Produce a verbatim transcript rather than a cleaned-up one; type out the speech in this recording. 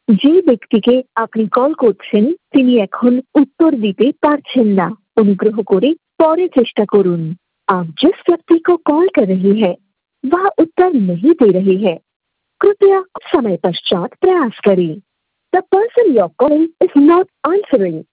যে ব্যক্তিকে আপনি কল করছেন তিনি এখন उत्तर দিতে পারছেন না। অনুগ্রহ করে পরে চেষ্টা করুন। आप जिस व्यक्ति को कॉल कर रही हैं, वह उत्तर नहीं दे रही है। कृपया कुछ समय पश्चात प्रयास करें। The person you're calling is not answering.